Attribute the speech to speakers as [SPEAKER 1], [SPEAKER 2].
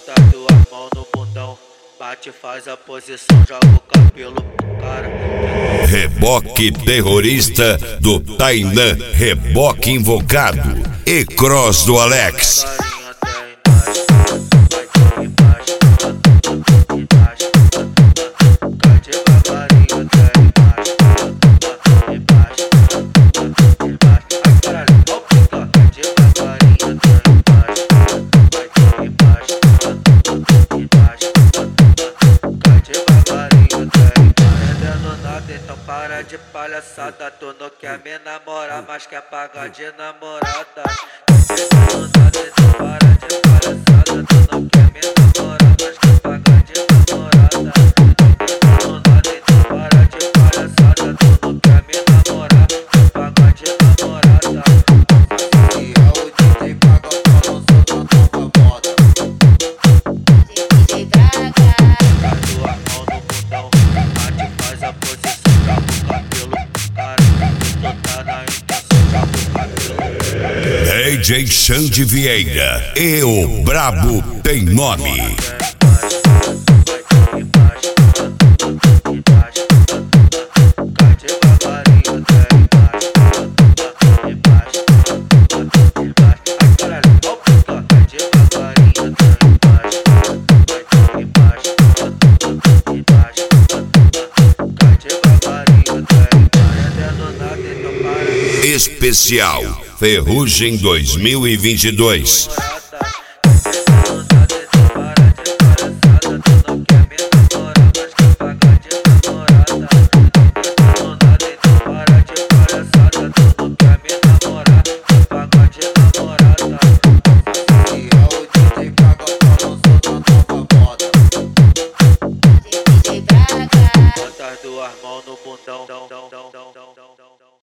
[SPEAKER 1] Bota as duas mãos no bundão, bate, faz a posição, joga o cabelo pro cara.
[SPEAKER 2] Reboque terrorista do Tainan, reboque invocado e cross do Alex.
[SPEAKER 1] Então para de palhaçada, tu não quer me namorar, mas quer pagar de namorada. Então para de palhaçada, tu não quer me namorar, mas quer pagar de namorada. Então para de palhaçada, tu não quer me namorar, quer pagar de namorada.
[SPEAKER 3] E é o DJ paga o pau, não sou da nova moda.
[SPEAKER 4] DJ Braga.
[SPEAKER 1] As duas mãos no botão, bate, faz a posição, joga o cabelo pro cara. Tu tá na intenção, joga o cabelo.
[SPEAKER 2] DJ Xande Vieira e o Brabo tem nome. Especial Ferrugem 2022.
[SPEAKER 4] DJ Braga.
[SPEAKER 1] Bota as duas mãos no bundão.